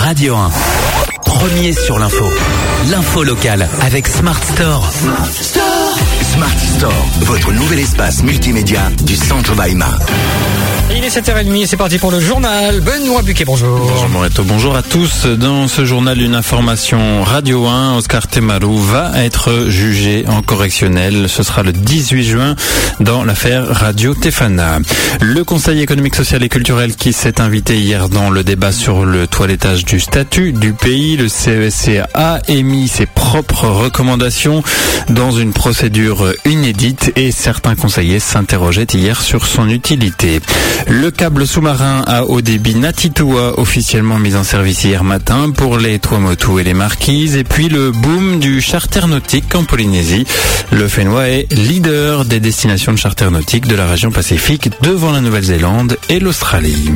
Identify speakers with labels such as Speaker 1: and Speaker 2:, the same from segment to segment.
Speaker 1: Radio 1. Premier sur l'info. L'info locale avec Smart Store. Smart Store, votre nouvel espace multimédia du centre Baïma.
Speaker 2: Il est 7h30, c'est parti pour le journal. Benoît Buquet, bonjour.
Speaker 3: Bonjour Moreto, bonjour à tous. Dans ce journal, une information Radio 1, Oscar Temaru va être jugé en correctionnel. Ce sera le 18 juin dans l'affaire Radio Tefana. Le Conseil économique, social et culturel qui s'est invité hier dans le débat sur le toilettage du statut du pays. Le CESC a émis ses propres recommandations dans une procédure inédite et certains conseillers s'interrogeaient hier sur son utilité. Le câble sous-marin à haut débit Ngatitua officiellement mis en service hier matin pour les Tuamotu et les Marquises. Et puis le boom du charter nautique en Polynésie. Le Fénois est leader des destinations de charter nautique de la région Pacifique devant la Nouvelle-Zélande et l'Australie.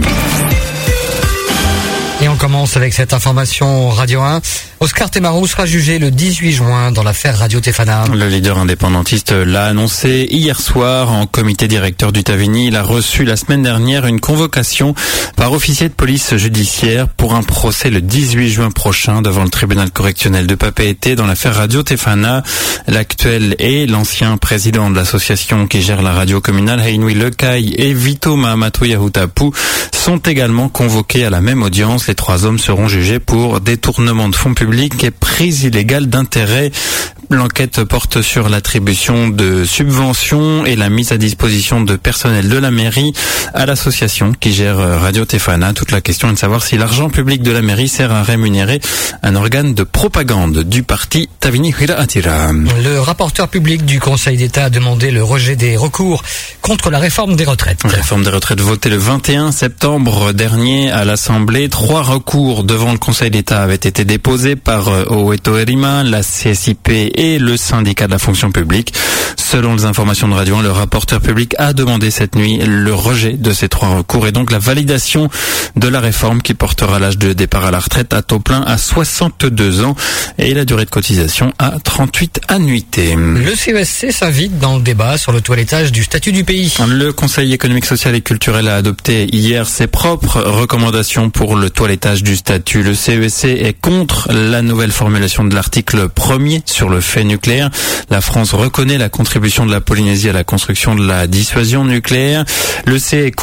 Speaker 2: Et on commence avec cette information Radio 1. Oscar Temaru sera jugé le 18 juin dans l'affaire Radio Tefana.
Speaker 3: Le leader indépendantiste l'a annoncé hier soir en comité directeur du Tavini. Il a reçu la semaine dernière une convocation par officier de police judiciaire pour un procès le 18 juin prochain devant le tribunal correctionnel de Papeete dans l'affaire Radio Tefana. L'actuel et l'ancien président de l'association qui gère la radio communale, Heinui Lekai et Vito Mahamatou Yahutapu, sont également convoqués à la même audience. Les trois hommes seront jugés pour détournement de fonds publics et prise illégale d'intérêt. L'enquête porte sur l'attribution de subventions et la mise à disposition de personnel de la mairie à l'association qui gère Radio Tefana. Toute la question est de savoir si l'argent public de la mairie sert à rémunérer un organe de propagande du parti Tavini Hira Atira.
Speaker 2: Le rapporteur public du Conseil d'État a demandé le rejet des recours contre la réforme des retraites.
Speaker 3: Réforme des retraites votée le 21 septembre dernier à l'Assemblée. 3 recours devant le Conseil d'État avaient été déposés par Oeto Erima, la CSIP et le syndicat de la fonction publique. Selon les informations de Radio 1, le rapporteur public a demandé cette nuit le rejet de ces 3 recours et donc la validation de la réforme qui portera l'âge de départ à la retraite à taux plein à 62 ans et la durée de cotisation à 38 annuités.
Speaker 2: Le CESC s'invite dans le débat sur le toilettage du statut du pays.
Speaker 3: Le Conseil économique, social et culturel a adopté hier ses propres recommandations pour le toilettage du statut. Le CESC est contre la nouvelle formulation de l'article 1er sur le fait nucléaire. La France reconnaît la contribution de la Polynésie à la construction de la dissuasion nucléaire. Le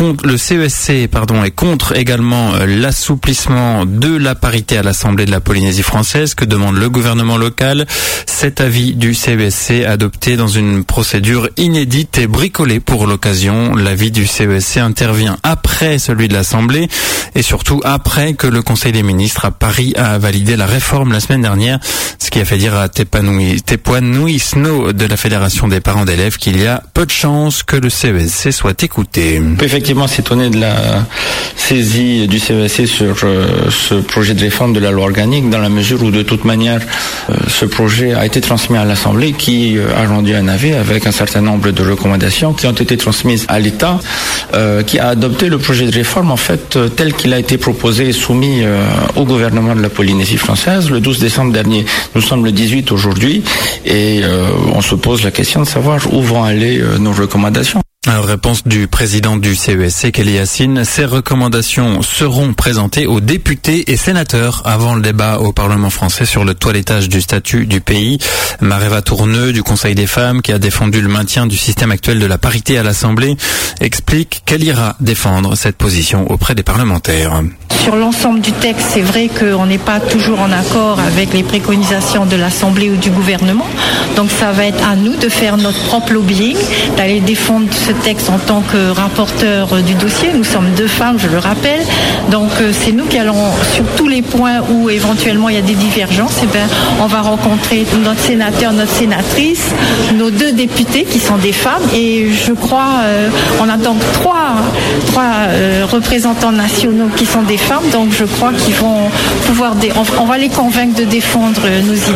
Speaker 3: CESC est contre également l'assouplissement de la parité à l'Assemblée de la Polynésie française que demande le gouvernement local. Cet avis du CESC adopté dans une procédure inédite et bricolée pour l'occasion. L'avis du CESC intervient après celui de l'Assemblée et surtout après que le Conseil des ministres à Paris a validé la réforme la semaine dernière, ce qui a fait dire à Tepuanui Snow de la Fédération des parents d'élèves qu'il y a peu de chances que le CESC soit écouté.
Speaker 4: On peut effectivement s'étonner de la saisie du CESC sur ce projet de réforme de la loi organique dans la mesure où de toute manière ce projet a été transmis à l'Assemblée qui a rendu un avis avec un certain nombre de recommandations qui ont été transmises à l'État qui a adopté le projet de réforme en fait tel qu'il a été proposé et soumis au gouvernement de la Polynésie française le 12 décembre dernier. Nous sommes le 18 aujourd'hui et on se pose la question de savoir où vont aller nos recommandations.
Speaker 3: Alors, réponse du président du CESC, Kelly Yassine. Ces recommandations seront présentées aux députés et sénateurs avant le débat au Parlement français sur le toilettage du statut du pays. Mareva Tourneux du Conseil des femmes, qui a défendu le maintien du système actuel de la parité à l'Assemblée, explique qu'elle ira défendre cette position auprès des parlementaires.
Speaker 5: Sur l'ensemble du texte, c'est vrai qu'on n'est pas toujours en accord avec les préconisations de l'Assemblée ou du gouvernement. Donc ça va être à nous de faire notre propre lobbying, d'aller défendre ce texte en tant que rapporteur du dossier. Nous sommes 2 femmes, je le rappelle. Donc c'est nous qui allons, sur tous les points où éventuellement il y a des divergences, on va rencontrer notre sénateur, notre sénatrice, nos 2 députés qui sont des femmes. Et je crois, on a donc 3 représentants nationaux qui sont des femmes. Donc je crois qu'ils vont pouvoir, on va les convaincre de défendre nos idées.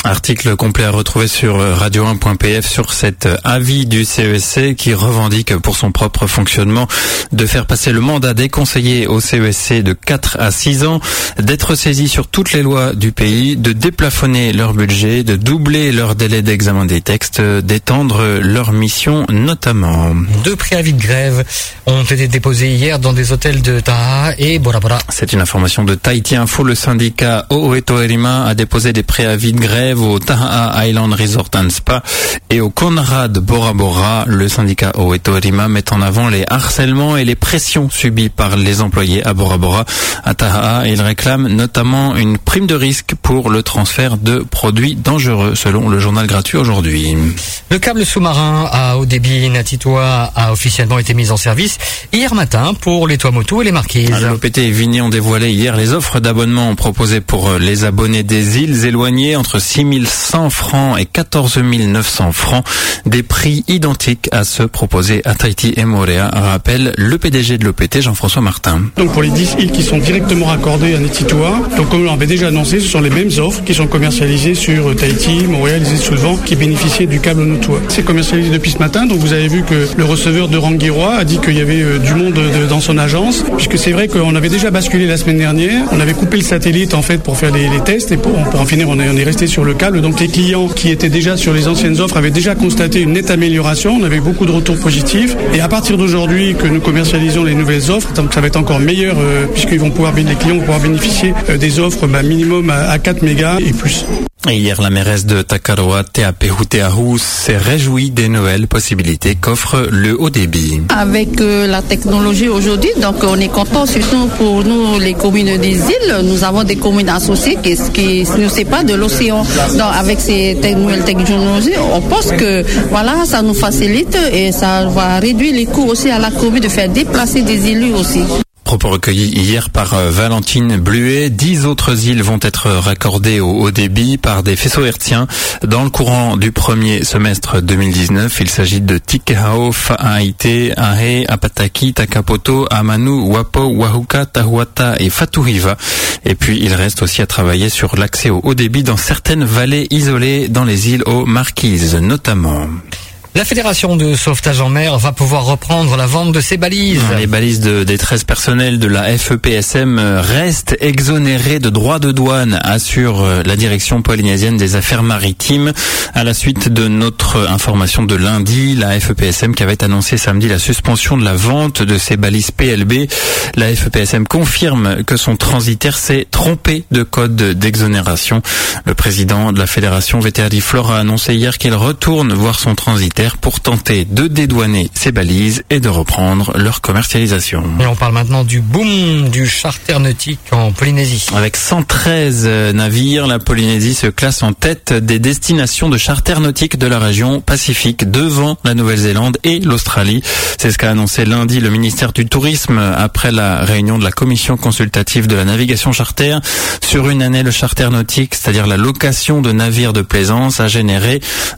Speaker 3: Article complet à retrouver sur radio1.pf sur cet avis du CESC qui revendique pour son propre fonctionnement de faire passer le mandat des conseillers au CESC de 4 à 6 ans, d'être saisis sur toutes les lois du pays, de déplafonner leur budget, de doubler leur délai d'examen des textes, d'étendre leur mission notamment.
Speaker 2: 2 préavis de grève ont été déposés hier dans des hôtels de Taha et Bora Bora.
Speaker 3: C'est une information de Tahiti Info. Le syndicat O'Oeto Erima a déposé des préavis de grève au Taha Island Resort and Spa et au Conrad Bora Bora. Le syndicat O'Oeto Erima met en avant les harcèlements et les pressions subies par les employés à Bora Bora. À Taha, il réclame notamment une prime de risque pour le transfert de produits dangereux, selon le journal gratuit aujourd'hui.
Speaker 2: Le câble sous-marin à haut débit Natitoa a officiellement été mis en service hier matin pour les Tuamotu et les Marquises.
Speaker 3: L'OPT et Vigny ont dévoilé hier les offres d'abonnement proposées pour les abonnés des îles éloignées entre 6 100 francs et 14 900 francs, des prix identiques à ceux proposés à Tahiti et Moorea, rappelle le PDG de l'OPT, Jean-François Martin.
Speaker 6: Donc pour les 10 îles qui sont directement raccordées à Natitoa, donc comme on l'avait déjà annoncé, ce sont les mêmes offres qui sont commercialisées sur Tahiti, Moorea, les îles sous le vent, qui bénéficiaient du câble Notoa. C'est commercialisé depuis ce matin, donc vous avez vu que le receveur de Rangiroa a dit qu'il y avait du monde dans son agence, puisque c'est vrai qu'on avait déjà basculé la semaine dernière, on avait coupé le satellite en fait pour faire les tests et pour en finir on est resté sur le câble. Donc les clients qui étaient déjà sur les anciennes offres avaient déjà constaté une nette amélioration, on avait beaucoup de retours positifs et à partir d'aujourd'hui que nous commercialisons les nouvelles offres, donc ça va être encore meilleur puisque les clients vont pouvoir bénéficier des offres minimum à 4 mégas et plus.
Speaker 3: Et hier, la mairesse de Takaroa, Teapehu Teahu, s'est réjouie des nouvelles possibilités qu'offre le haut débit.
Speaker 7: Avec la technologie aujourd'hui, donc on est content, surtout pour nous, les communes des îles. Nous avons des communes associées qui ne sont pas de l'océan. Donc avec ces nouvelles technologies, on pense que voilà, ça nous facilite et ça va réduire les coûts aussi à la commune de faire déplacer des élus aussi.
Speaker 3: Propos recueillis hier par Valentine Bluet. 10 autres îles vont être raccordées au haut débit par des faisceaux hertziens dans le courant du premier semestre 2019. Il s'agit de Tikehao, Fa'aite, Ahe, Apataki, Takapoto, Amanu, Wapo, Wahuka, Tahuata et Fatuhiva. Et puis il reste aussi à travailler sur l'accès au haut débit dans certaines vallées isolées dans les îles aux Marquises notamment.
Speaker 2: La Fédération de sauvetage en mer va pouvoir reprendre la vente de ses balises.
Speaker 3: Les balises de détresse personnelle de la FEPSM restent exonérées de droits de douane, assure la direction polynésienne des affaires maritimes. À la suite de notre information de lundi, la FEPSM qui avait annoncé samedi la suspension de la vente de ses balises PLB, la FEPSM confirme que son transitaire s'est trompé de code d'exonération. Le président de la Fédération, Veteri Flore, a annoncé hier qu'il retourne voir son transitaire pour tenter de dédouaner ces balises et de reprendre leur commercialisation.
Speaker 2: Et on parle maintenant du boom du charter nautique en Polynésie.
Speaker 3: Avec 113 navires, la Polynésie se classe en tête des destinations de charter nautique de la région Pacifique, devant la Nouvelle-Zélande et l'Australie. C'est ce qu'a annoncé lundi le ministère du Tourisme après la réunion de la commission consultative de la navigation charter. Sur une année, le charter nautique, c'est-à-dire la location de navires de plaisance, a généré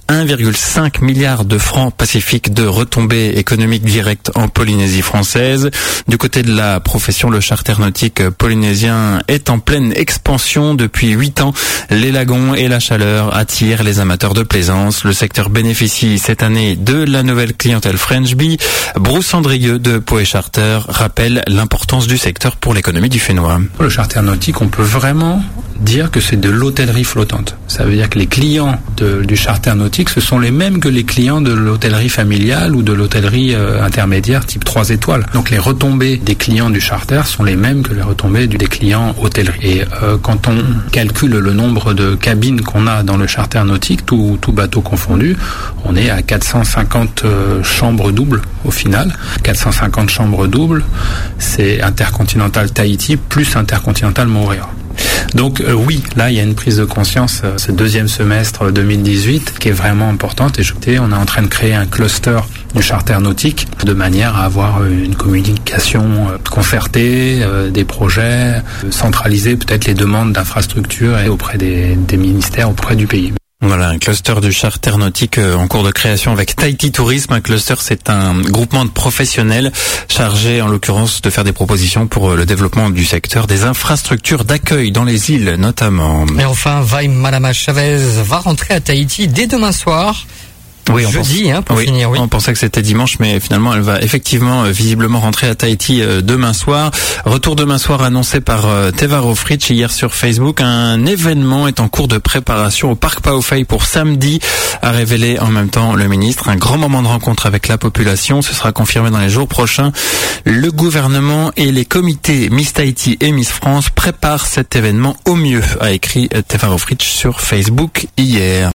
Speaker 3: 1,5 milliard de francs pacifiques de retombées économiques directes en Polynésie française. Du côté de la profession, le charter nautique polynésien est en pleine expansion depuis 8 ans. Les lagons et la chaleur attirent les amateurs de plaisance. Le secteur bénéficie cette année de la nouvelle clientèle French Bee. Bruce Andrieux de Poe Charter rappelle l'importance du secteur pour l'économie du Fénois.
Speaker 8: Le charter nautique, on peut vraiment dire que c'est de l'hôtellerie flottante. Ça veut dire que les clients du charter nautique, ce sont les mêmes que les clients de l'hôtellerie familiale ou de l'hôtellerie intermédiaire type 3 étoiles. Donc les retombées des clients du charter sont les mêmes que les retombées des clients hôtellerie. Et quand on calcule le nombre de cabines qu'on a dans le charter nautique, tout bateau confondu, on est à 450 chambres doubles au final. 450 chambres doubles, c'est Intercontinental Tahiti plus Intercontinental Moorea. Donc oui, là il y a une prise de conscience ce deuxième semestre 2018 qui est vraiment importante et on est en train de créer un cluster du charter nautique de manière à avoir une communication concertée, des projets, centraliser peut-être les demandes d'infrastructures et auprès des ministères, auprès du pays.
Speaker 3: Voilà, un cluster du charter nautique en cours de création avec Tahiti Tourisme. Un cluster, c'est un groupement de professionnels chargés, en l'occurrence, de faire des propositions pour le développement du secteur des infrastructures d'accueil dans les îles, notamment.
Speaker 2: Et enfin, Vaim Malama Chavez va rentrer à Tahiti dès demain soir.
Speaker 3: Oui,
Speaker 2: jeudi, pour finir, oui.
Speaker 3: On pensait que c'était dimanche, mais finalement, elle va effectivement, visiblement rentrer à Tahiti demain soir. Retour demain soir annoncé par Tevaro Fritsch hier sur Facebook. Un événement est en cours de préparation au Parc Paofei pour samedi, a révélé en même temps le ministre. Un grand moment de rencontre avec la population. Ce sera confirmé dans les jours prochains. Le gouvernement et les comités Miss Tahiti et Miss France préparent cet événement au mieux, a écrit Tevaro Fritsch sur Facebook hier.